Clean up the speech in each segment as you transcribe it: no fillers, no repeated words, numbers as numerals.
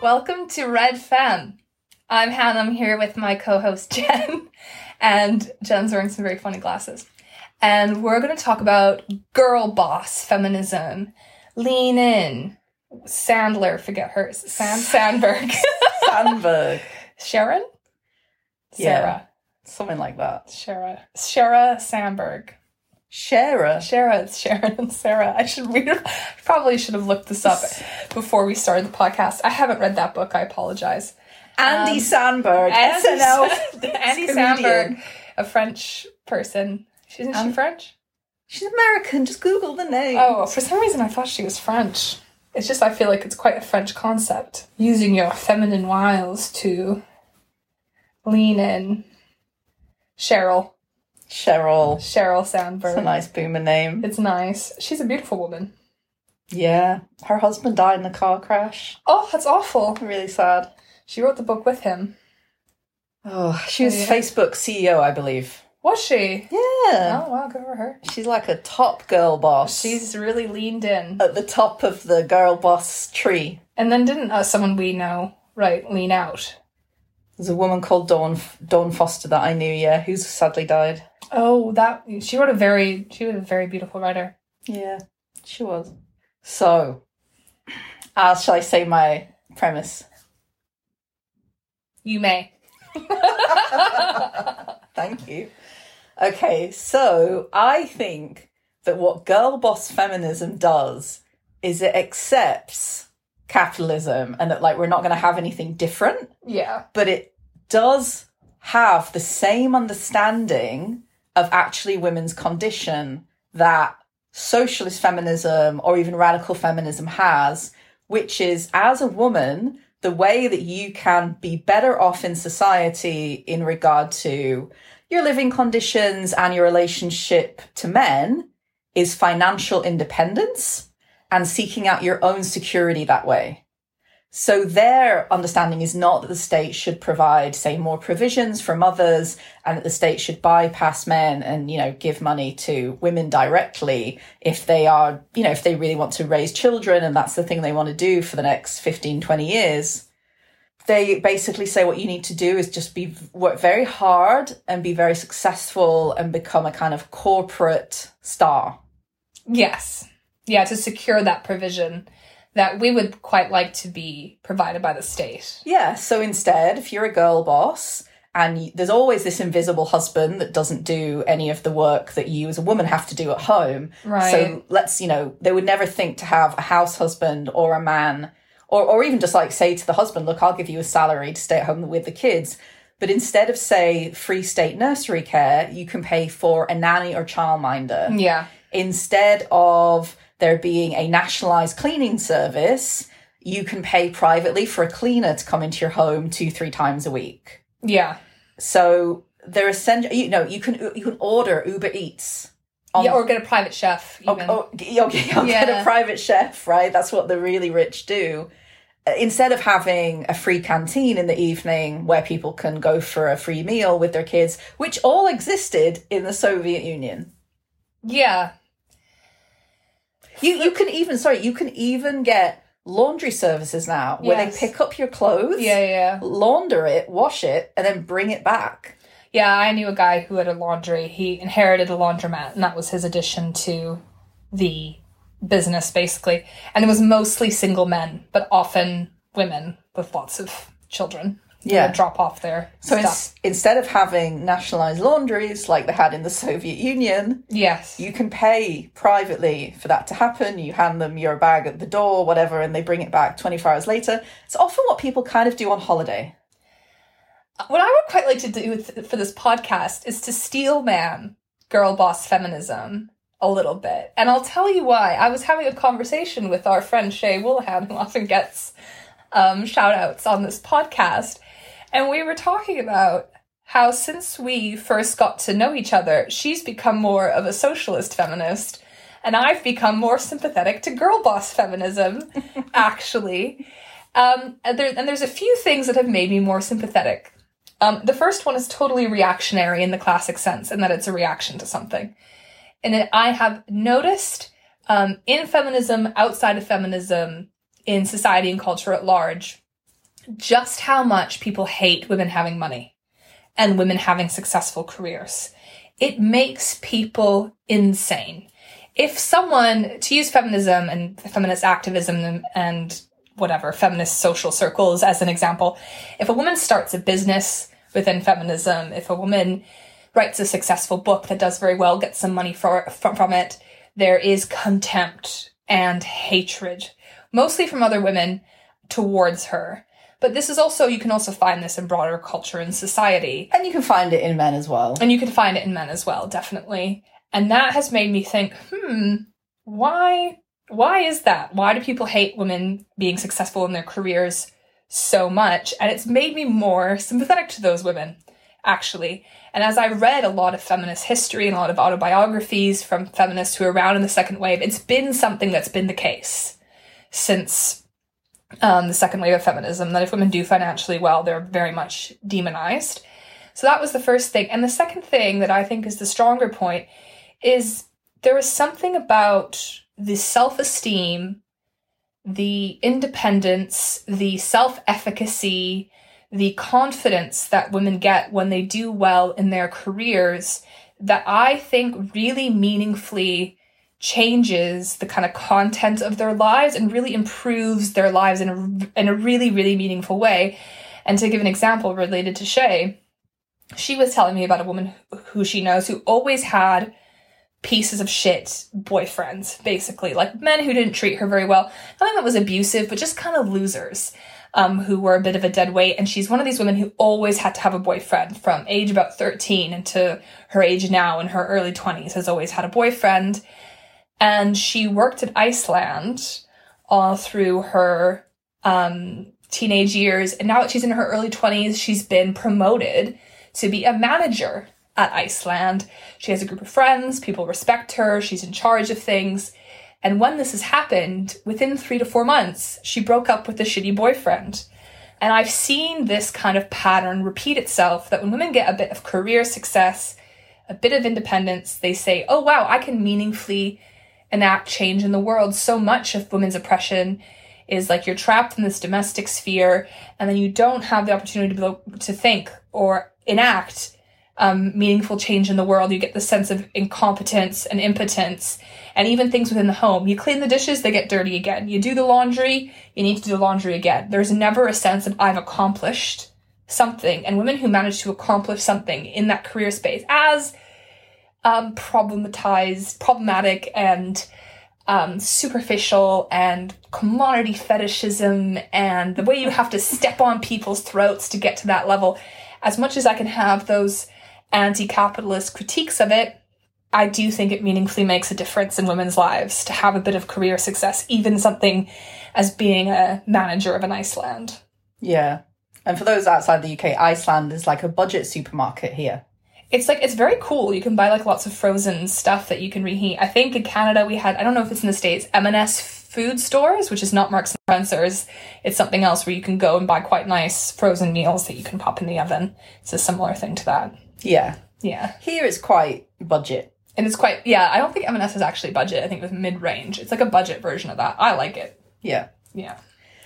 Welcome to Red Femme. I'm Hannah. I'm here with my co-host Jen, and Jen's wearing some very funny glasses. And we're going to talk about girl boss feminism. Lean in. Sandler, forget hers. Sandberg. Sandberg. Sharon? Sarah. Something like that. Shara Sandberg. Shara. It's Sharon and Sarah. Probably should have looked this up before we started the podcast. I haven't read that book. I apologize. Andy Sandberg. SNL. Andy Sandberg, a French person. Isn't she French? She's American. Just Google the name. Oh, for some reason I thought she was French. It's just I feel like it's quite a French concept. Using your feminine wiles to lean in. Sheryl Sandberg. It's a nice boomer name. It's nice. She's a beautiful woman. Yeah. Her husband died in a car crash. Oh, that's awful. Really sad. She wrote the book with him. Oh, she was Facebook CEO, I believe. Was she? Yeah. Oh, wow, good for her. She's like a top girl boss. She's really leaned in. At the top of the girl boss tree. And then didn't someone we know, lean out? There's a woman called Dawn Foster that I knew, who's sadly died. Oh, she was a very beautiful writer. Yeah, she was. So, shall I say my premise? You may. Thank you. Okay, so I think that what girl boss feminism does is it accepts capitalism and that we're not going to have anything different. Yeah. But it does have the same understanding of actually women's condition that socialist feminism or even radical feminism has, which is, as a woman, the way that you can be better off in society in regard to your living conditions and your relationship to men is financial independence and seeking out your own security that way. So their understanding is not that the state should provide, say, more provisions for mothers and that the state should bypass men and, give money to women directly if they are, if they really want to raise children and that's the thing they want to do for the next 15, 20 years. They basically say what you need to do is just work very hard and be very successful and become a kind of corporate star. Yes. Yeah, to secure that provision that we would quite like to be provided by the state. Yeah, so instead, if you're a girl boss and there's always this invisible husband that doesn't do any of the work that you as a woman have to do at home. Right. So let's, they would never think to have a house husband or a man or even just say to the husband, look, I'll give you a salary to stay at home with the kids. But instead of, say, free state nursery care, you can pay for a nanny or childminder. Yeah. Instead of there being a nationalised cleaning service, you can pay privately for a cleaner to come into your home 2-3 times a week. Yeah. So they're essentially, you can order Uber Eats. Or get a private chef. Even. Get a private chef, right? That's what the really rich do. Instead of having a free canteen in the evening where people can go for a free meal with their kids, which all existed in the Soviet Union. Yeah. You can even get laundry services now where they pick up your clothes, launder it, wash it, and then bring it back. Yeah, I knew a guy who had a laundry. He inherited a laundromat, and that was his addition to the business, basically. And it was mostly single men, but often women with lots of children. Yeah. Drop off their stuff. Instead of having nationalised laundries like they had in the Soviet Union, yes, you can pay privately for that to happen. You hand them your bag at the door, whatever, and they bring it back 24 hours later. It's often what people kind of do on holiday. What I would quite like to do for this podcast is to steel man girl boss feminism a little bit. And I'll tell you why. I was having a conversation with our friend Shay Woolahan, who often gets shout outs on this podcast. And we were talking about how since we first got to know each other, she's become more of a socialist feminist and I've become more sympathetic to girl boss feminism, actually. And there's a few things that have made me more sympathetic. The first one is totally reactionary in the classic sense, and that it's a reaction to something. And I have noticed in feminism, outside of feminism, in society and culture at large, just how much people hate women having money and women having successful careers. It makes people insane. If someone, to use feminism and feminist activism and whatever, feminist social circles as an example, if a woman starts a business within feminism, if a woman writes a successful book that does very well, gets some money from it, there is contempt and hatred, mostly from other women towards her. But this is also, you can also find this in broader culture and society. And you can find it in men as well. And you can find it in men as well, definitely. And that has made me think, why is that? Why do people hate women being successful in their careers so much? And it's made me more sympathetic to those women, actually. And as I read a lot of feminist history and a lot of autobiographies from feminists who are around in the second wave, it's been something that's been the case since the second wave of feminism, that if women do financially well, they're very much demonized. So that was the first thing. And the second thing that I think is the stronger point is there is something about the self-esteem, the independence, the self-efficacy, the confidence that women get when they do well in their careers that I think really meaningfully changes the kind of content of their lives and really improves their lives in a really, really meaningful way. And to give an example related to Shay, she was telling me about a woman who she knows who always had pieces of shit boyfriends, basically, like men who didn't treat her very well. Nothing that was abusive, but just kind of losers who were a bit of a dead weight. And she's one of these women who always had to have a boyfriend from age about 13 into her age now in her early 20s, has always had a boyfriend. And she worked at Iceland all through her teenage years. And now that she's in her early 20s, she's been promoted to be a manager at Iceland. She has a group of friends, people respect her, she's in charge of things. And when this has happened, within 3 to 4 months, she broke up with a shitty boyfriend. And I've seen this kind of pattern repeat itself, that when women get a bit of career success, a bit of independence, they say, oh wow, I can meaningfully enact change in the world. So much of women's oppression is like you're trapped in this domestic sphere, and then you don't have the opportunity to think or enact meaningful change in the world. You get the sense of incompetence and impotence, and even things within the home. You clean the dishes, they get dirty again. You do the laundry, you need to do the laundry again. There's never a sense of I've accomplished something. And women who manage to accomplish something in that career space as problematic and superficial and commodity fetishism and the way you have to step on people's throats to get to that level, as much as I can have those anti-capitalist critiques of it, I do think it meaningfully makes a difference in women's lives to have a bit of career success, even something as being a manager of an Iceland. Yeah. And for those outside the UK, Iceland is like a budget supermarket here. It's very cool. You can buy like lots of frozen stuff that you can reheat. I think in Canada we had, I don't know if it's in the States, M&S food stores, which is not Marks and Spencer's. It's something else where you can go and buy quite nice frozen meals that you can pop in the oven. It's a similar thing to that. Yeah. Yeah. Here it's quite budget. And it's quite, yeah, I don't think M&S is actually budget. I think it was mid-range. It's like a budget version of that. I like it. Yeah. Yeah.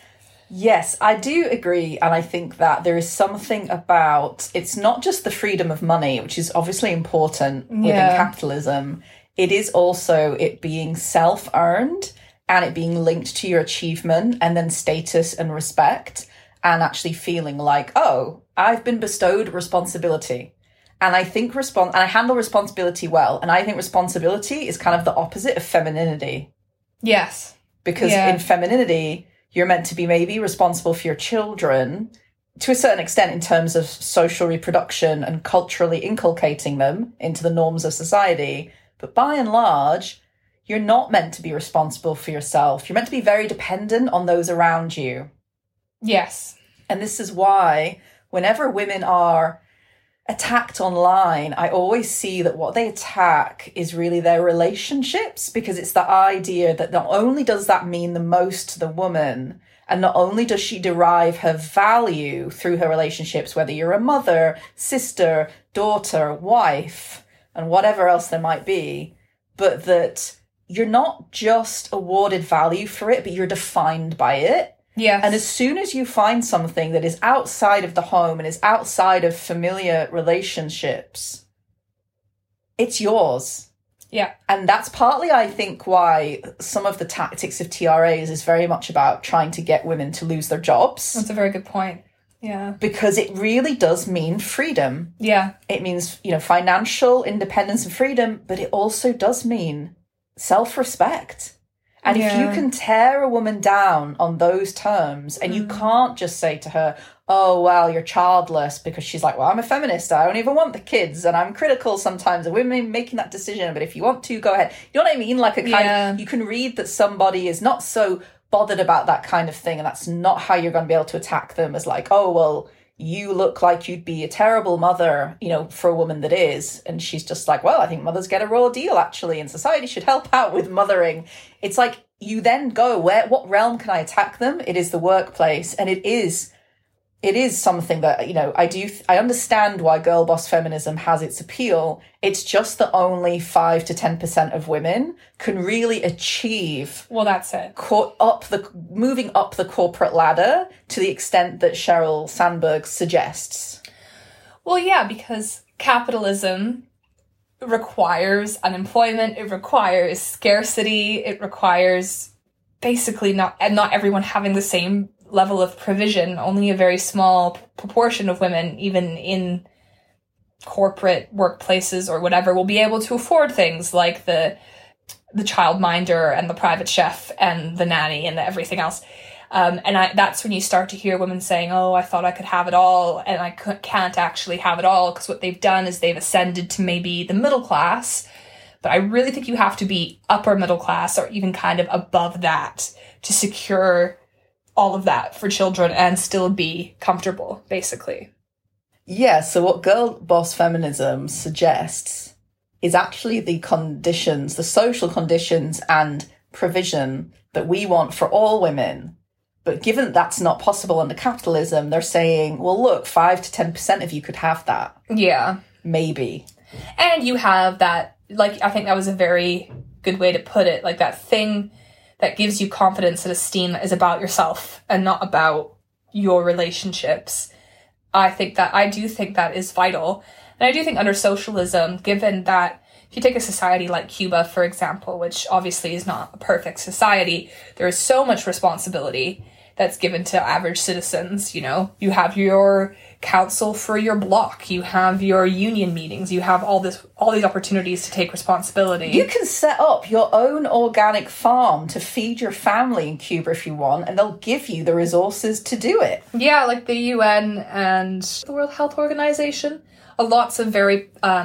Yes, I do agree. And I think that there is something about, it's not just the freedom of money, which is obviously important within capitalism. It is also it being self-earned and it being linked to your achievement and then status and respect, and actually feeling like, oh, I've been bestowed responsibility. And I think and I handle responsibility well. And I think responsibility is kind of the opposite of femininity. Yes. Because in femininity, you're meant to be maybe responsible for your children to a certain extent in terms of social reproduction and culturally inculcating them into the norms of society. But by and large, you're not meant to be responsible for yourself. You're meant to be very dependent on those around you. Yes. And this is why whenever women are attacked online, I always see that what they attack is really their relationships, because it's the idea that not only does that mean the most to the woman, and not only does she derive her value through her relationships, whether you're a mother, sister, daughter, wife, and whatever else there might be, but that you're not just awarded value for it, but you're defined by it. Yes. And as soon as you find something that is outside of the home and is outside of familiar relationships, it's yours. Yeah. And that's partly, I think, why some of the tactics of TRAs is very much about trying to get women to lose their jobs. That's a very good point. Yeah. Because it really does mean freedom. Yeah. It means, financial independence and freedom, but it also does mean self-respect. And if you can tear a woman down on those terms, and you can't just say to her, oh, well, you're childless, because she's like, well, I'm a feminist, I don't even want the kids, and I'm critical sometimes of women making that decision, but if you want to, go ahead. You know what I mean? Like a kind of, you can read that somebody is not so bothered about that kind of thing, and that's not how you're going to be able to attack them, as like, oh, well, you look like you'd be a terrible mother, for a woman that is. And she's just like, well, I think mothers get a raw deal, actually, and society should help out with mothering. It's like, you then go, what realm can I attack them? It is the workplace. And it is something that, I understand why girl boss feminism has its appeal. It's just that only 5 to 10% of women can really achieve. Well, that's it. Moving up the corporate ladder to the extent that Sheryl Sandberg suggests. Well, yeah, because capitalism requires unemployment, it requires scarcity, it requires basically not everyone having the same level of provision. Only a very small proportion of women, even in corporate workplaces or whatever, will be able to afford things like the childminder and the private chef and the nanny and everything else. That's when you start to hear women saying, oh, I thought I could have it all, and I can't actually have it all, because what they've done is they've ascended to maybe the middle class. But I really think you have to be upper middle class or even kind of above that to secure all of that for children and still be comfortable, basically. Yeah, so what girl boss feminism suggests is actually the conditions, the social conditions and provision that we want for all women. But given that that's not possible under capitalism, they're saying, well, look, 5 to 10% of you could have that. Yeah. Maybe. And you have that, I think that was a very good way to put it, that thing that gives you confidence and esteem that is about yourself and not about your relationships. I do think that is vital. And I do think under socialism, given that if you take a society like Cuba, for example, which obviously is not a perfect society, there is so much responsibility that's given to average citizens. You have your council for your block, you have your union meetings, you have all these opportunities to take responsibility. You can set up your own organic farm to feed your family in Cuba if you want, and they'll give you the resources to do it. Yeah, like the UN and the World Health Organization. Lots of very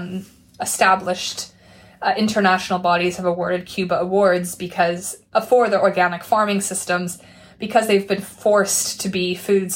established international bodies have awarded Cuba awards for their organic farming systems, because they've been forced to be food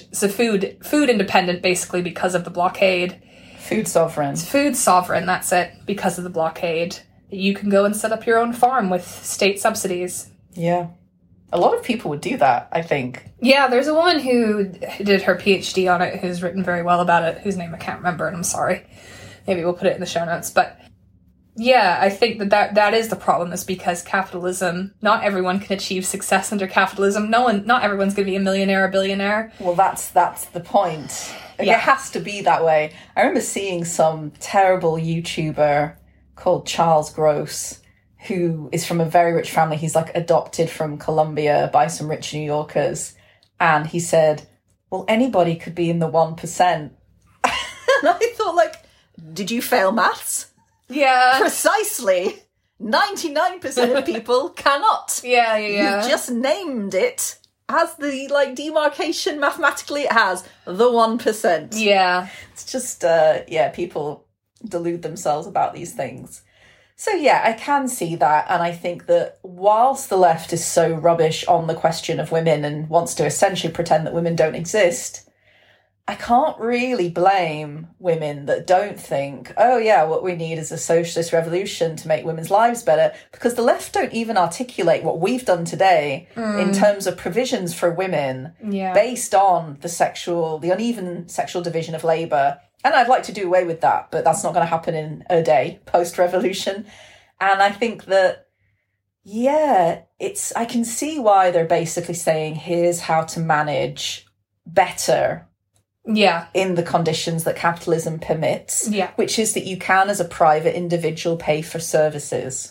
independent, basically, because of the blockade. Food sovereign. Food sovereign, that's it, because of the blockade. You can go and set up your own farm with state subsidies. Yeah. A lot of people would do that, I think. Yeah, there's a woman who did her PhD on it, who's written very well about it, whose name I can't remember, and I'm sorry. Maybe we'll put it in the show notes, but yeah, I think that is the problem, is because capitalism, not everyone can achieve success under capitalism. Not everyone's going to be a millionaire or billionaire. Well, that's the point. It has to be that way. I remember seeing some terrible YouTuber called Charles Gross, who is from a very rich family. He's adopted from Colombia by some rich New Yorkers. And he said, well, anybody could be in the 1%. And I thought, did you fail maths? Yeah. Precisely. 99% of people cannot. Yeah. You just named it as the demarcation mathematically it has the 1%. Yeah. It's just people delude themselves about these things. So yeah, I can see that, and I think that whilst the left is so rubbish on the question of women and wants to essentially pretend that women don't exist, I can't really blame women that don't think, oh yeah, what we need is a socialist revolution to make women's lives better, because the left don't even articulate what we've done today in terms of provisions for women based on the uneven sexual division of labour. And I'd like to do away with that, but that's not going to happen in a day post-revolution. And I think that, Yeah, I can see why they're basically saying, here's how to manage better Yeah. in the conditions that capitalism permits, Yeah. which is that you can, as a private individual, pay for services.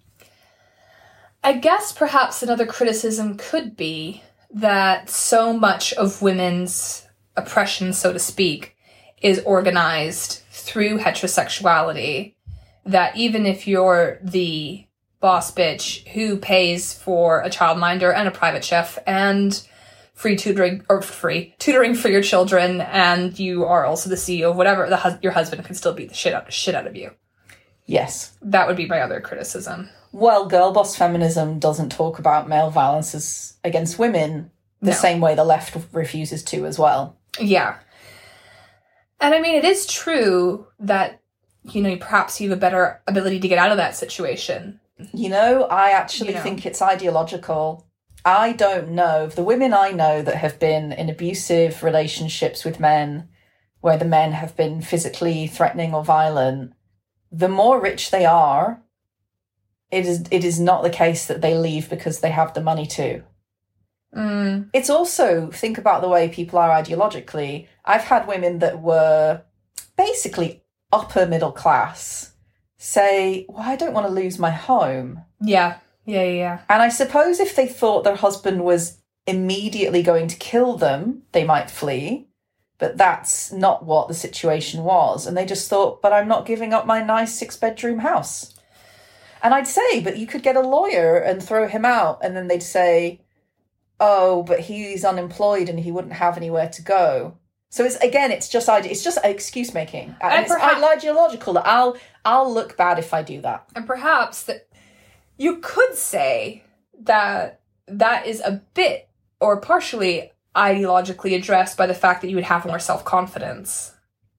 I guess perhaps another criticism could be that so much of women's oppression, so to speak, is organized through heterosexuality, that even if you're the boss bitch who pays for a childminder and a private chef and free tutoring for your children, and you are also the CEO of whatever, your husband can still beat the shit out of you. Yes. That would be my other criticism. Well, girl boss feminism doesn't talk about male violence against women the same way the left refuses to as well. Yeah. And I mean, it is true that, perhaps you have a better ability to get out of that situation. I actually think it's ideological. I don't know. The women I know that have been in abusive relationships with men, where the men have been physically threatening or violent, the more rich they are, it is not the case that they leave because they have the money to. It's also, think about the way people are ideologically. I've had women that were basically upper middle class say, well, I don't want to lose my home. Yeah. And I suppose if they thought their husband was immediately going to kill them, they might flee. But that's not what the situation was. And they just thought, but I'm not giving up my nice 6-bedroom house. And I'd say, but you could get a lawyer and throw him out. And then they'd say, oh, but he's unemployed and he wouldn't have anywhere to go. So it's just excuse making. And it's ideological that I'll look bad if I do that. And perhaps that you could say that is a bit or partially ideologically addressed by the fact that you would have more self-confidence.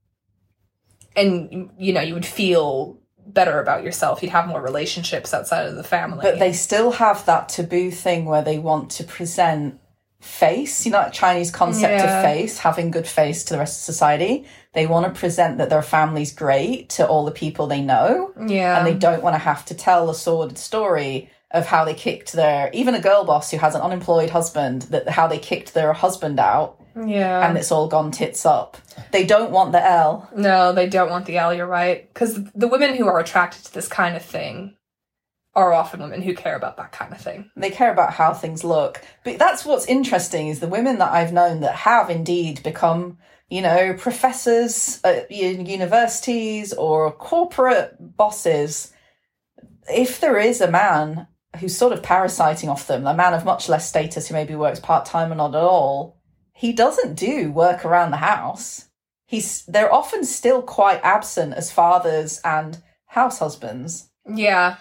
And, you would feel better about yourself. You'd have more relationships outside of the family. But they still have that taboo thing where they want to present face, that Chinese concept of face, having good face to the rest of society. They want to present that their family's great to all the people they know. Yeah. And they don't want to have to tell a sordid story of how they kicked even a girl boss who has an unemployed husband, how they kicked their husband out. Yeah. And it's all gone tits up. They don't want the L. No, they don't want the L, you're right. Because the women who are attracted to this kind of thing are often women who care about that kind of thing. They care about how things look. But that's what's interesting, is the women that I've known that have indeed become, professors at universities or corporate bosses. If there is a man who's sort of parasiting off them, a man of much less status who maybe works part-time or not at all, he doesn't do work around the house. They're often still quite absent as fathers and house husbands. Yeah.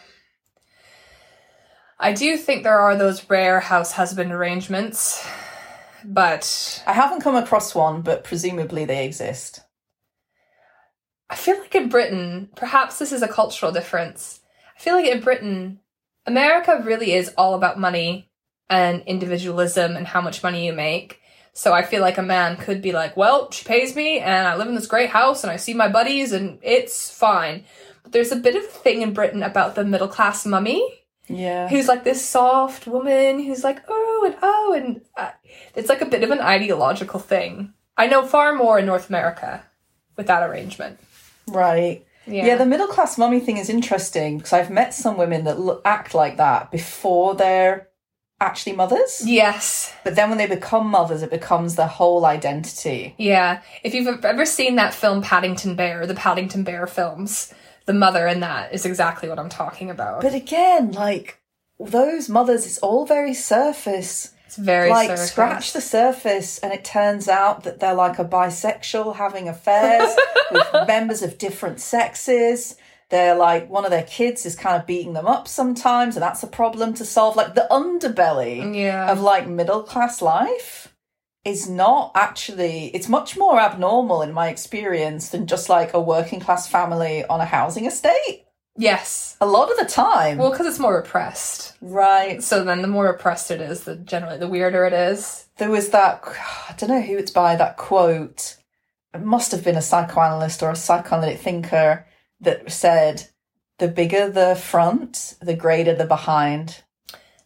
I do think there are those rare house husband arrangements, but... I haven't come across one, but presumably they exist. I feel like in Britain, perhaps this is a cultural difference. I feel like in Britain, America really is all about money and individualism and how much money you make. So I feel like a man could be like, well, she pays me and I live in this great house and I see my buddies and it's fine. But there's a bit of a thing in Britain about the middle class mummy. Yeah. Who's like this soft woman who's like, and it's like a bit of an ideological thing. I know far more in North America with that arrangement. Right. Yeah, the middle class mummy thing is interesting because I've met some women that act like that before they're actually mothers. Yes. But then when they become mothers, it becomes their whole identity. Yeah. If you've ever seen that film Paddington Bear, the Paddington Bear films, the mother in that is exactly what I'm talking about. But again, those mothers, it's all very surface. It's very surface. Scratch the surface and it turns out that they're like a bisexual having affairs with members of different sexes. They're like, one of their kids is kind of beating them up sometimes, and that's a problem to solve. Like, the underbelly of middle class life is not actually, it's much more abnormal in my experience than just a working class family on a housing estate. Yes. A lot of the time. Well, because it's more repressed. Right. So then the more repressed it is, generally the weirder it is. There was that, I don't know who it's by, that quote. It must have been a psychoanalyst or a psychoanalytic thinker that said, the bigger the front, the greater the behind.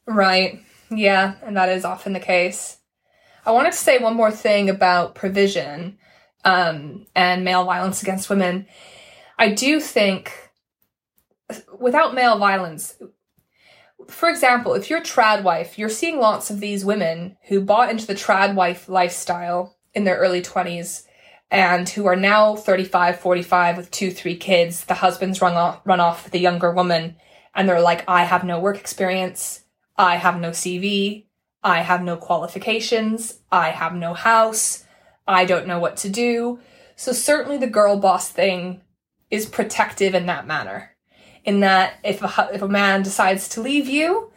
Right. Yeah, and that is often the case. I wanted to say one more thing about provision and male violence against women. I do think without male violence, for example, if you're a trad wife, you're seeing lots of these women who bought into the trad wife lifestyle in their early 20s and who are now 35, 45 with 2, 3 kids. The husband's run off with a younger woman and they're like, I have no work experience. I have no CV. I have no qualifications. I have no house. I don't know what to do. So certainly the girl boss thing is protective in that manner. In that if a man decides to leave you,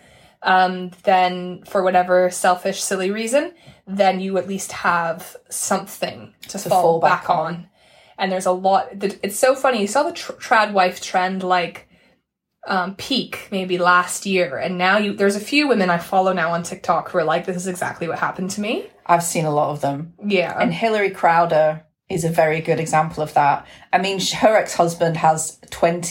then for whatever selfish, silly reason, then you at least have something to fall back on. And there's a lot. It's so funny. You saw the trad wife trend like peak maybe last year, and now there's a few women I follow now on TikTok who are like, this is exactly what happened to me. I've seen a lot of them. Yeah. And Hillary Crowder is a very good example of that. I mean, her ex-husband has a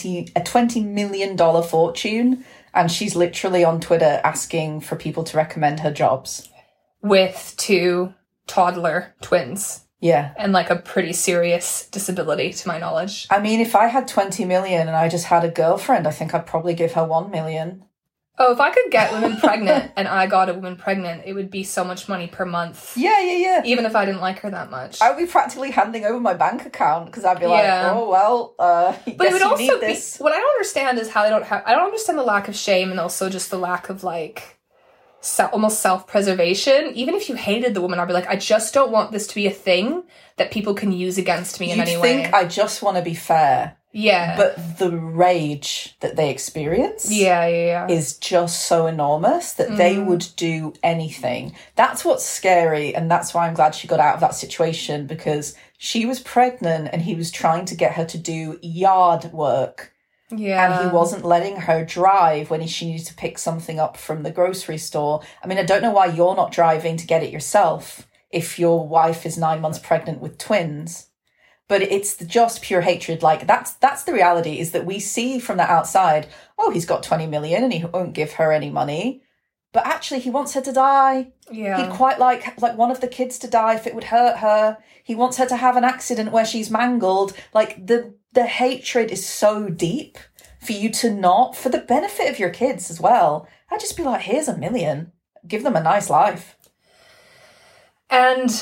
$20 million fortune, and she's literally on Twitter asking for people to recommend her jobs. With 2 toddler twins. Yeah. And like a pretty serious disability, to my knowledge. I mean, if I had 20 million and I just had a girlfriend, I think I'd probably give her 1 million. Oh, if I could get women pregnant and I got a woman pregnant, it would be so much money per month. Yeah. Even if I didn't like her that much. I would be practically handing over my bank account because I'd be like, oh, well, but it would also be, what I don't understand is how I don't understand the lack of shame and also just the lack of like almost self-preservation. Even if you hated the woman, I'd be like, I just don't want this to be a thing that people can use against me in any way. You think I just want to be fair. Yeah. But the rage that they experience is just so enormous that they would do anything. That's what's scary, and that's why I'm glad she got out of that situation, because she was pregnant and he was trying to get her to do yard work. Yeah. And he wasn't letting her drive when she needed to pick something up from the grocery store. I mean, I don't know why you're not driving to get it yourself if your wife is 9 months pregnant with twins. But it's just pure hatred. Like, that's the reality, is that we see from the outside, oh, he's got 20 million and he won't give her any money. But actually, he wants her to die. Yeah. He'd quite like one of the kids to die if it would hurt her. He wants her to have an accident where she's mangled. Like, the hatred is so deep for you to not, for the benefit of your kids as well. I'd just be like, here's 1 million. Give them a nice life. And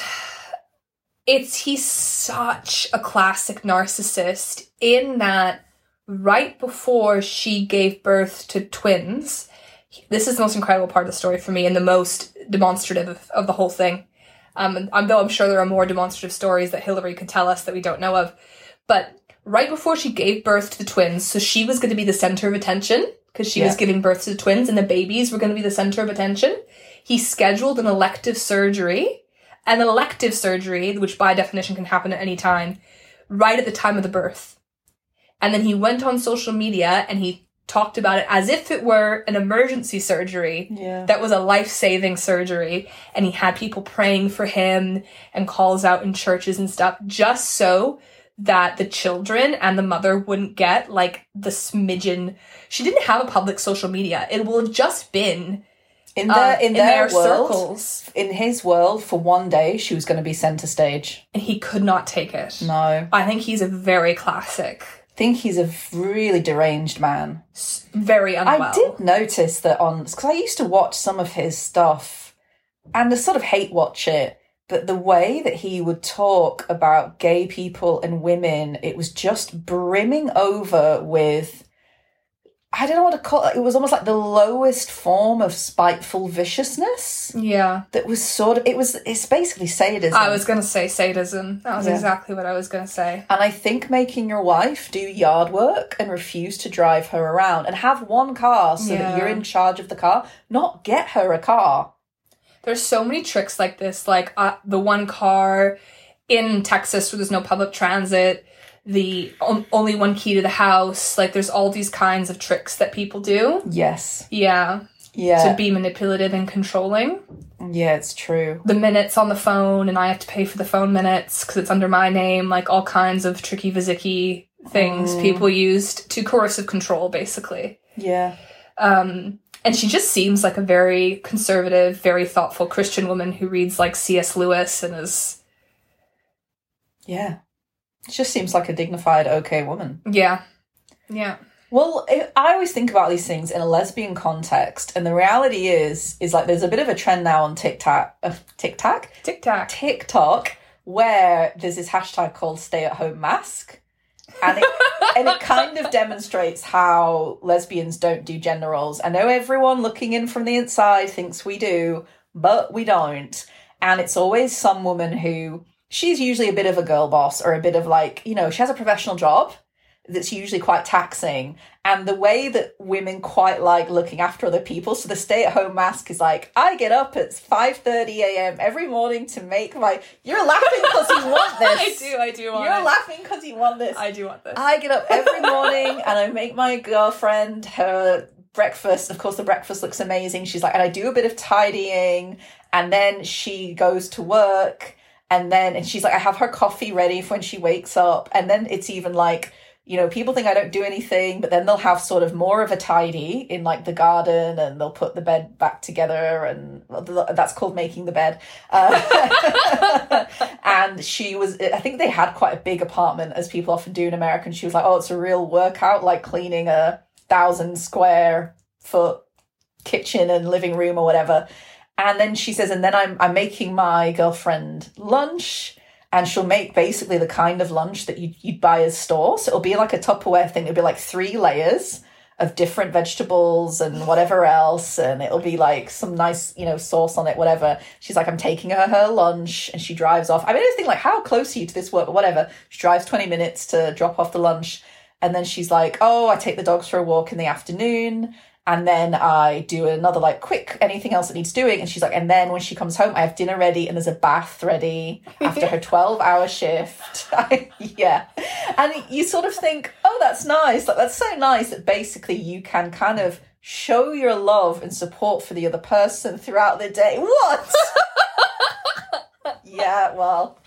he's such a classic narcissist in that right before she gave birth to twins, this is the most incredible part of the story for me and the most demonstrative of the whole thing. Though I'm sure there are more demonstrative stories that Hillary could tell us that we don't know of. But right before she gave birth to the twins, so she was going to be the center of attention because she was giving birth to the twins and the babies were going to be the center of attention. He scheduled an elective surgery, which by definition can happen at any time, right at the time of the birth. And then he went on social media and he talked about it as if it were an emergency surgery that was a life-saving surgery. And he had people praying for him and calls out in churches and stuff just so that the children and the mother wouldn't get like the smidgen. She didn't have a public social media. It will have just been in their world, circles. In his world, for one day, she was going to be center stage. And he could not take it. No. I think he's a very classic. I think he's a really deranged man. Very unwell. I did notice that because I used to watch some of his stuff and I sort of hate watch it, but the way that he would talk about gay people and women, it was just brimming over with, I don't know what to call it. It was almost like the lowest form of spiteful viciousness. Yeah. That was it's basically sadism. I was going to say sadism. That was exactly what I was going to say. And I think making your wife do yard work and refuse to drive her around and have one car so that you're in charge of the car, not get her a car. There's so many tricks like this, like the one car in Texas where there's no public transit, the only one key to the house. Like, there's all these kinds of tricks that people do. Yes. Yeah. Yeah. To be manipulative and controlling. Yeah, it's true. The minutes on the phone, and I have to pay for the phone minutes because it's under my name. Like, all kinds of tricky vizzicky things people used to coercive control, basically. Yeah. And And she just seems like a very conservative, very thoughtful Christian woman who reads like C.S. Lewis and is... Yeah. She just seems like a dignified, okay woman. Yeah. Yeah. Well, I always think about these things in a lesbian context, and the reality is like there's a bit of a trend now on TikTok, where there's this hashtag called Stay at Home Mask, and it kind of demonstrates how lesbians don't do gender roles. I know everyone looking in from the inside thinks we do, but we don't. And it's always some woman who, she's usually a bit of a girl boss, or a bit of like, you know, she has a professional job that's usually quite taxing, and the way that women quite like looking after other people. So the stay-at-home mask is like, I get up at 5:30 a.m. every morning to make my... You're laughing because you want this. I do want You're laughing because you want this. I do want this. I get up every morning and I make my girlfriend her breakfast. Of course, the breakfast looks amazing. She's like, and I do a bit of tidying, and then she goes to work, and she's like, I have her coffee ready for when she wakes up, and then it's even like, you know, people think I don't do anything, but then they'll have sort of more of a tidy in like the garden, and they'll put the bed back together, and that's called making the bed. And I think they had quite a big apartment, as people often do in America, and she was like, oh, it's a real workout, like cleaning a 1,000 square foot kitchen and living room or whatever. And then she says, and then I'm making my girlfriend lunch. And she'll make basically the kind of lunch that you'd buy at a store. So it'll be like a Tupperware thing. It'll be like 3 layers of different vegetables and whatever else. And it'll be like some nice, you know, sauce on it, whatever. She's like, I'm taking her lunch, and she drives off. I mean, I just think like, how close are you to this work? But whatever. She drives 20 minutes to drop off the lunch. And then she's like, oh, I take the dogs for a walk in the afternoon. And then I do another like quick anything else that needs doing. And she's like, and then when she comes home, I have dinner ready and there's a bath ready after her 12-hour shift. Yeah. And you sort of think, oh, that's nice. Like, that's so nice that basically you can kind of show your love and support for the other person throughout the day. What? Yeah, well,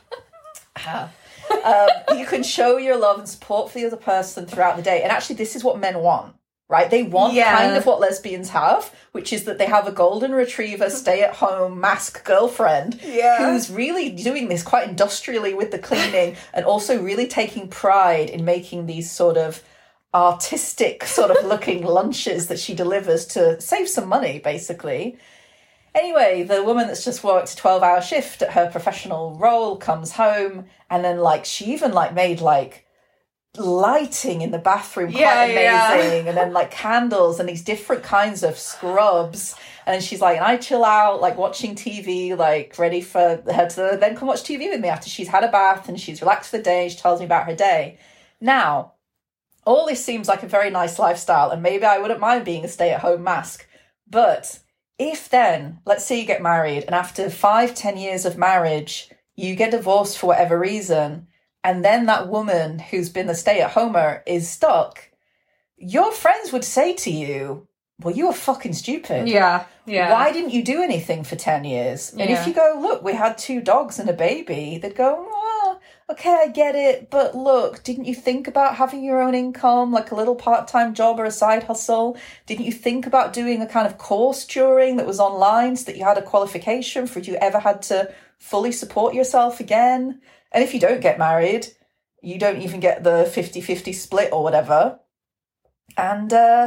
you can show your love and support for the other person throughout the day. And actually, this is what men want. Right? They want kind of what lesbians have, which is that they have a golden retriever, stay-at-home mask girlfriend who's really doing this quite industrially with the cleaning, and also really taking pride in making these sort of artistic sort of looking lunches that she delivers to save some money, basically. Anyway, the woman that's just worked a 12-hour shift at her professional role comes home, and then like she even like made like lighting in the bathroom quite amazing, and then like candles and these different kinds of scrubs, and then she's like, and I chill out like watching TV, like ready for her to then come watch TV with me after she's had a bath and she's relaxed for the day. She tells me about her day. Now, all this seems like a very nice lifestyle, and maybe I wouldn't mind being a stay-at-home mask, but if then, let's say you get married, and after 5-10 years of marriage you get divorced for whatever reason, and then that woman who's been the stay-at-homer is stuck, your friends would say to you, well, you were fucking stupid. Yeah. Why didn't you do anything for 10 years? And if you go, look, we had 2 dogs and a baby, they'd go, oh, okay, I get it. But look, didn't you think about having your own income, like a little part-time job or a side hustle? Didn't you think about doing a kind of course during that was online so that you had a qualification for if you ever had to fully support yourself again? And if you don't get married, you don't even get the 50-50 split or whatever. And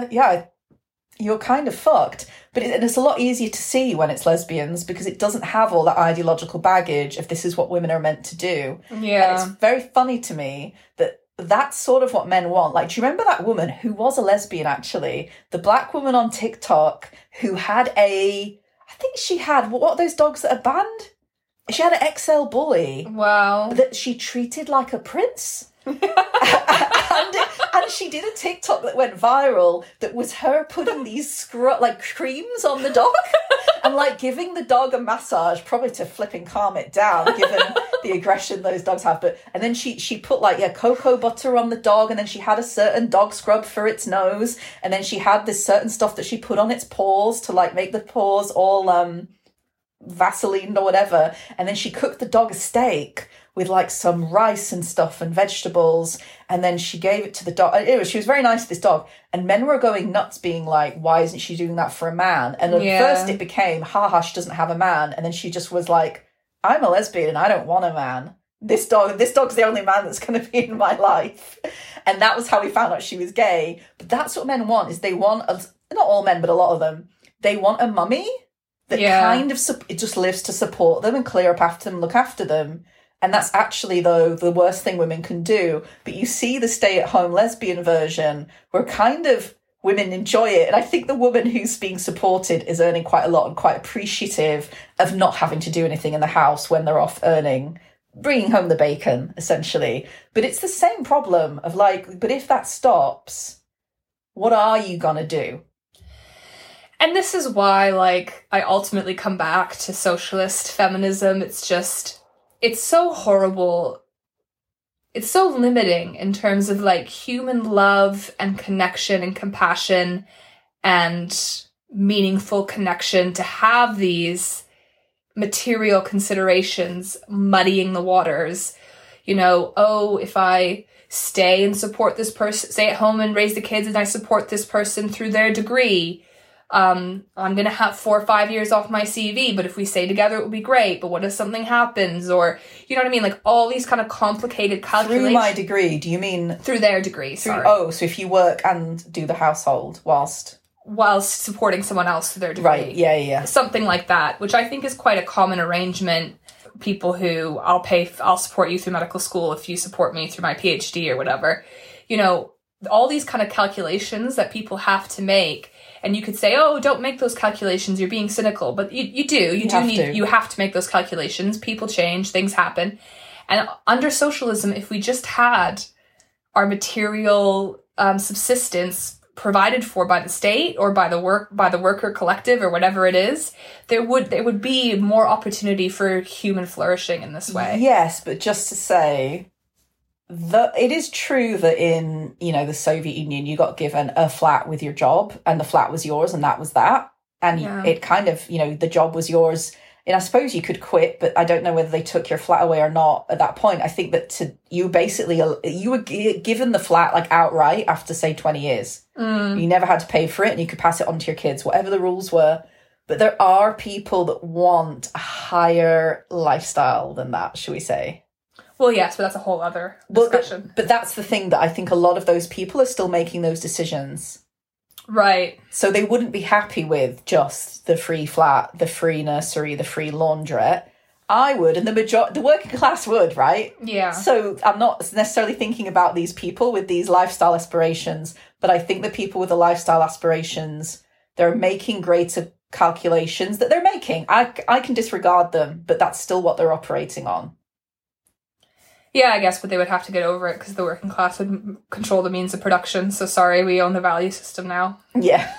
you're kind of fucked. But it's a lot easier to see when it's lesbians, because it doesn't have all that ideological baggage of this is what women are meant to do. Yeah. And it's very funny to me that that's sort of what men want. Like, do you remember that woman who was a lesbian, actually? The black woman on TikTok who had I think she had, what are those dogs that are banned? She had an XL bully. Wow. That she treated like a prince. and she did a TikTok that went viral that was her putting these like creams on the dog and like giving the dog a massage, probably to flipping calm it down given the aggression those dogs have. And then she put like cocoa butter on the dog, and then she had a certain dog scrub for its nose, and then she had this certain stuff that she put on its paws to like make the paws all Vaseline or whatever. And then she cooked the dog a steak with like some rice and stuff and vegetables. And then she gave it to the dog. Anyway, she was very nice to this dog. And men were going nuts being like, why isn't she doing that for a man? And at first it became, she doesn't have a man. And then she just was like, I'm a lesbian and I don't want a man. This dog's the only man that's going to be in my life. And that was how we found out she was gay. But that's what men want, is they want, not all men, but a lot of them, they want a mummy that kind of, it just lives to support them and clear up after them, look after them. And that's actually, though, the worst thing women can do. But you see the stay-at-home lesbian version where kind of women enjoy it. And I think the woman who's being supported is earning quite a lot and quite appreciative of not having to do anything in the house when they're off bringing home the bacon, essentially. But it's the same problem of like, but if that stops, what are you going to do? And this is why, like, I ultimately come back to socialist feminism. It's just, it's so horrible. It's so limiting in terms of, like, human love and connection and compassion and meaningful connection to have these material considerations muddying the waters. You know, oh, if I stay and support this person, stay at home and raise the kids, and I support this person through their degree, I'm going to have 4 or 5 years off my CV, but if we stay together, it would be great. But what if something happens? Or, you know what I mean? Like, all these kind of complicated calculations. Through my degree, do you mean? Through their degree, sorry. Oh, so if you work and do the household whilst supporting someone else through their degree. Right, yeah. Something like that, which I think is quite a common arrangement. People who, I'll support you through medical school if you support me through my PhD or whatever. You know, all these kind of calculations that people have to make. And you could say, oh, don't make those calculations, you're being cynical. But you have to make those calculations. People change, things happen. And under socialism, if we just had our material subsistence provided for by the state or by the worker collective or whatever it is, there would be more opportunity for human flourishing in this way. Yes, but just to say, it is true that in, you know, the Soviet Union, you got given a flat with your job and the flat was yours and that was that. And it kind of, you know, the job was yours. And I suppose you could quit, but I don't know whether they took your flat away or not at that point. I think that you were given the flat like outright after, say, 20 years. You never had to pay for it and you could pass it on to your kids, whatever the rules were. But there are people that want a higher lifestyle than that, shall we say. Well, yes, but that's a whole other discussion. But that's the thing, that I think a lot of those people are still making those decisions. Right. So they wouldn't be happy with just the free flat, the free nursery, the free laundrette. I would, and the working class would, right? Yeah. So I'm not necessarily thinking about these people with these lifestyle aspirations, but I think the people with the lifestyle aspirations, they're making greater calculations that they're making. I can disregard them, but that's still what they're operating on. Yeah, I guess, but they would have to get over it because the working class would control the means of production. So sorry, we own the value system now. Yeah.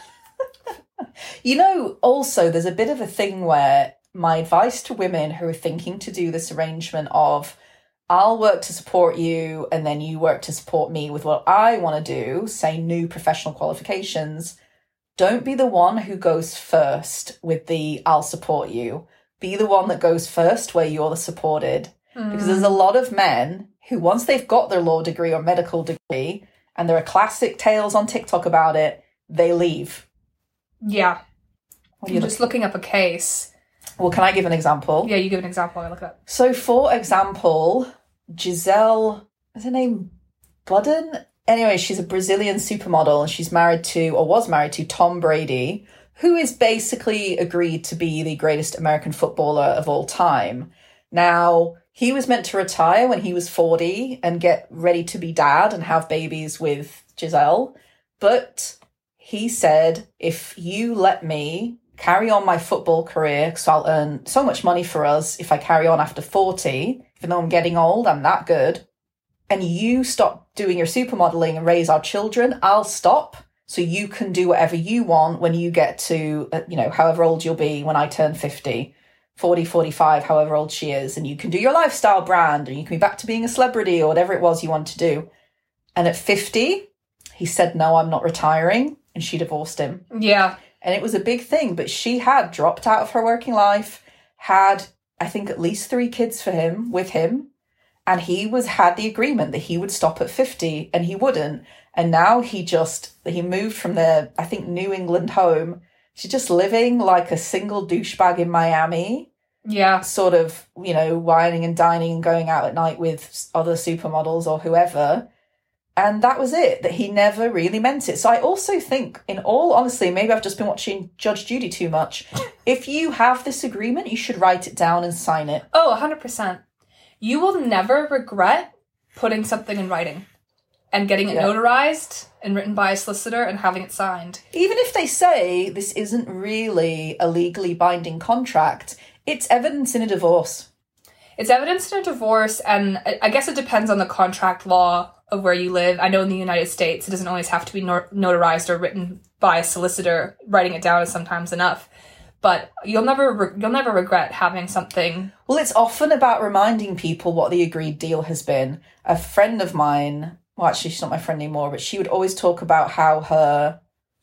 You know, also, there's a bit of a thing where my advice to women who are thinking to do this arrangement of, I'll work to support you and then you work to support me with what I want to do, say new professional qualifications, don't be the one who goes first with the I'll support you. Be the one that goes first where you're the supported. Because there's a lot of men who, once they've got their law degree or medical degree, and there are classic tales on TikTok about it, they leave. Yeah. I'm just looking up a case. Well, can I give an example? Yeah, you give an example. I look it up. So, for example, Gisele, is her name Budden? Anyway, she's a Brazilian supermodel and she's was married to Tom Brady, who is basically agreed to be the greatest American footballer of all time. Now, he was meant to retire when he was 40 and get ready to be dad and have babies with Gisele. But he said, if you let me carry on my football career, because I'll earn so much money for us if I carry on after 40, even though I'm getting old, I'm that good, and you stop doing your supermodeling and raise our children, I'll stop. So you can do whatever you want when you get to, however old you'll be when I turn 50. 40, 45, however old she is, and you can do your lifestyle brand and you can be back to being a celebrity or whatever it was you want to do. And at 50, he said, no, I'm not retiring, and she divorced him. Yeah. And it was a big thing, but she had dropped out of her working life, had, I think, at least 3 kids with him. And he had the agreement that he would stop at 50 and he wouldn't. And now he moved from their, I think, New England home to just living like a single douchebag in Miami. Yeah. Sort of, whining and dining and going out at night with other supermodels or whoever. And that was it, that he never really meant it. So I also think, in all honesty, maybe I've just been watching Judge Judy too much. If you have this agreement, you should write it down and sign it. Oh, 100%. You will never regret putting something in writing and getting it notarized and written by a solicitor and having it signed. Even if they say this isn't really a legally binding contract, it's evidence in a divorce. It's evidence in a divorce, and I guess it depends on the contract law of where you live. I know in the United States, it doesn't always have to be notarized or written by a solicitor. Writing it down is sometimes enough. But you'll never regret having something. Well, it's often about reminding people what the agreed deal has been. A friend of mine, well, actually, she's not my friend anymore, but she would always talk about how her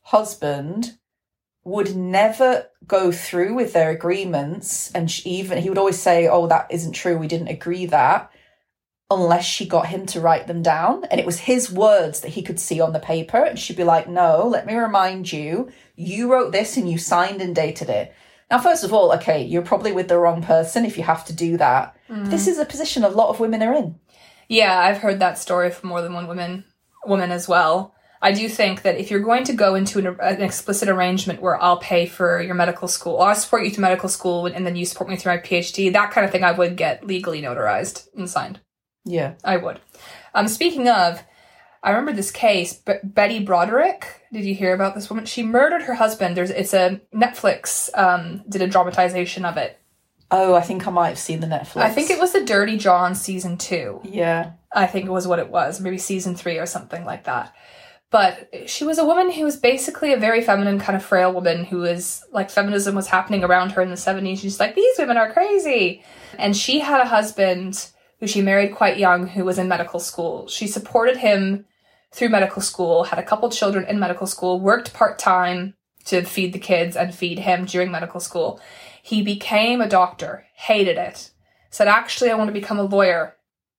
husband would never go through with their agreements. And he would always say, oh, that isn't true. We didn't agree that. Unless she got him to write them down. And it was his words that he could see on the paper. And she'd be like, no, let me remind you, you wrote this and you signed and dated it. Now, first of all, okay, you're probably with the wrong person if you have to do that. Mm. This is a position a lot of women are in. Yeah, I've heard that story from more than one woman as well. I do think that if you're going to go into an explicit arrangement where I'll pay for your medical school, I'll support you through medical school and then you support me through my PhD, that kind of thing I would get legally notarized and signed. Yeah. I would. Speaking of, I remember this case, Betty Broderick. Did you hear about this woman? She murdered her husband. It's a Netflix did a dramatization of it. Oh, I think I might have seen the Netflix. I think it was the Dirty John season 2. Yeah. I think it was what it was. Maybe season 3 or something like that. But she was a woman who was basically a very feminine, kind of frail woman who was like, feminism was happening around her in the 70s. She's like, these women are crazy. And she had a husband who she married quite young, who was in medical school. She supported him through medical school, had a couple children in medical school, worked part-time to feed the kids and feed him during medical school. He became a doctor, hated it, said, actually, I want to become a lawyer.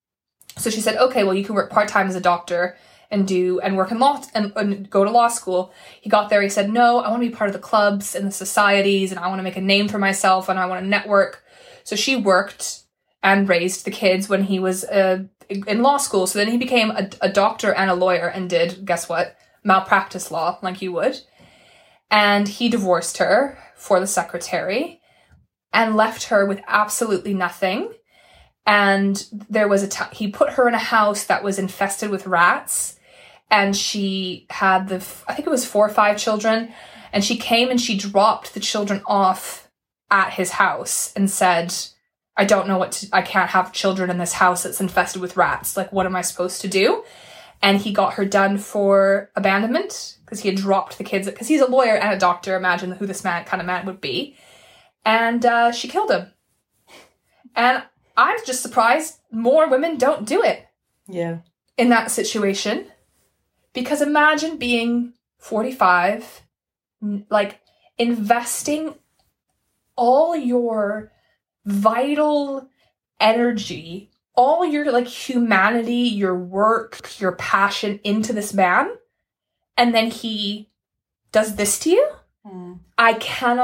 So she said, okay, well, you can work part-time as a doctor and work in law and go to law school. He got there, he said, no, I want to be part of the clubs and the societies, and I want to make a name for myself, and I want to network. So she worked and raised the kids when he was in law school. So then he became a doctor and a lawyer and did, guess what, malpractice law, like you would. And he divorced her for the secretary and left her with absolutely nothing. And there was he put her in a house that was infested with rats. And she had I think it was 4 or 5 children. And she came and she dropped the children off at his house and said, I don't know I can't have children in this house that's infested with rats. Like, what am I supposed to do? And he got her done for abandonment because he had dropped the kids, because he's a lawyer and a doctor. Imagine who this kind of man would be. And she killed him. And I'm just surprised more women don't do it. Yeah. In that situation. Because imagine being 45, like investing all your vital energy, all your like humanity, your work, your passion into this man, and then he does this to you. I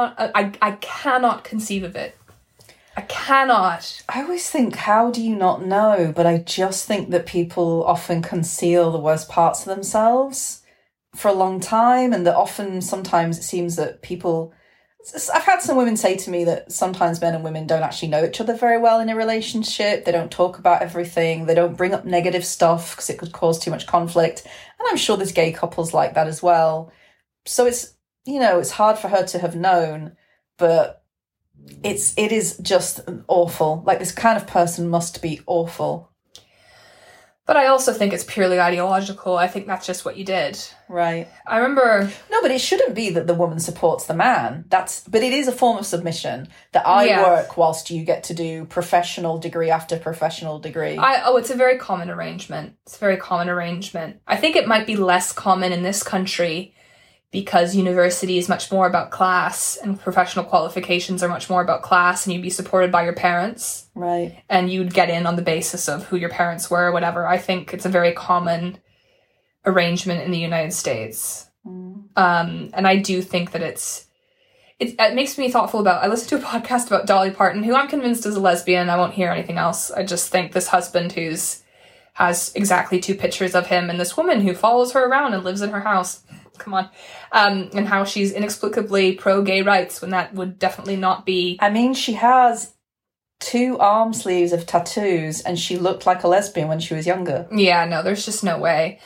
cannot conceive of it. I cannot. I always think, how do you not know? But I just think that people often conceal the worst parts of themselves for a long time, and that sometimes it seems that people, I've had some women say to me that sometimes men and women don't actually know each other very well in a relationship. They don't talk about everything. They don't bring up negative stuff because it could cause too much conflict. And I'm sure there's gay couples like that as well. So it's hard for her to have known, but it is just awful. Like, this kind of person must be awful. But I also think it's purely ideological. I think that's just what you did. Right. I remember... No, but it shouldn't be that the woman supports the man. But it is a form of submission that I work whilst you get to do professional degree after professional degree. It's a very common arrangement. I think it might be less common in this country because university is much more about class and professional qualifications are much more about class, and you'd be supported by your parents. Right. And you'd get in on the basis of who your parents were or whatever. I think it's a very common arrangement in the United States. And I do think that it makes me thoughtful about, I listened to a podcast about Dolly Parton, who I'm convinced is a lesbian. I won't hear anything else. I just think this husband has exactly 2 pictures of him and this woman who follows her around and lives in her house. Come on. And how she's inexplicably pro-gay rights when that would definitely not be. I mean, she has 2 arm sleeves of tattoos and she looked like a lesbian when she was younger. Yeah, no, there's just no way.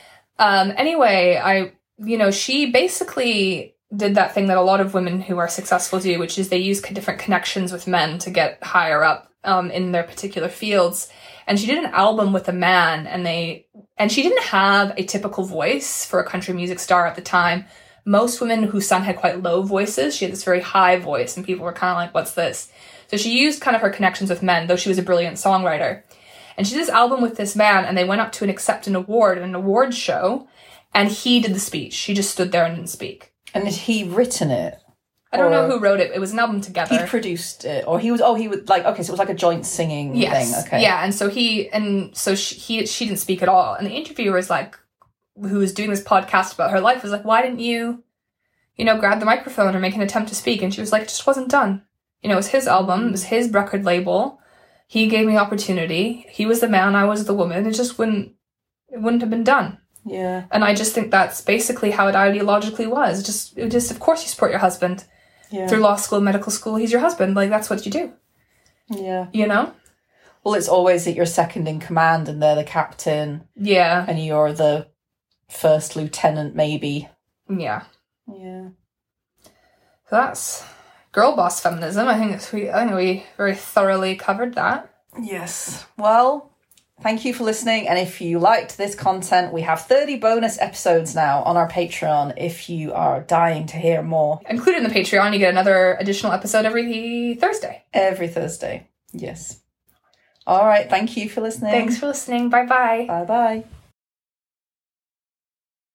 Anyway, she basically did that thing that a lot of women who are successful do, which is they use different connections with men to get higher up in their particular fields. And she did an album with a man, and she didn't have a typical voice for a country music star at the time. Most women who sung had quite low voices. She had this very high voice, and people were kind of like, what's this? So she used kind of her connections with men, though she was a brilliant songwriter. And she did this album with this man, and they went up to accept an award at an awards show, and he did the speech. She just stood there and didn't speak. And had he written it? I don't know who wrote it. It was an album together. He produced it, or he would like, okay, so it was like a joint singing thing. Okay. Yeah, and so she didn't speak at all. And the interviewer was like, who was doing this podcast about her life, was like, why didn't you, grab the microphone or make an attempt to speak? And she was like, it just wasn't done. It was his album, it was his record label. He gave me opportunity. He was the man, I was the woman. It wouldn't have been done. Yeah. And I just think that's basically how it ideologically was. Just of course you support your husband. Yeah. Through law school, medical school, he's your husband. Like, that's what you do. Yeah. Well, it's always that you're second in command and they're the captain. Yeah. And you're the first lieutenant, maybe. Yeah. Yeah. So that's girl boss feminism. I think we very thoroughly covered that. Yes. Well, thank you for listening. And if you liked this content, we have 30 bonus episodes now on our Patreon if you are dying to hear more. Included in the Patreon, you get another additional episode every Thursday. Every Thursday. Yes. All right. Thank you for listening. Thanks for listening. Bye-bye. Bye-bye.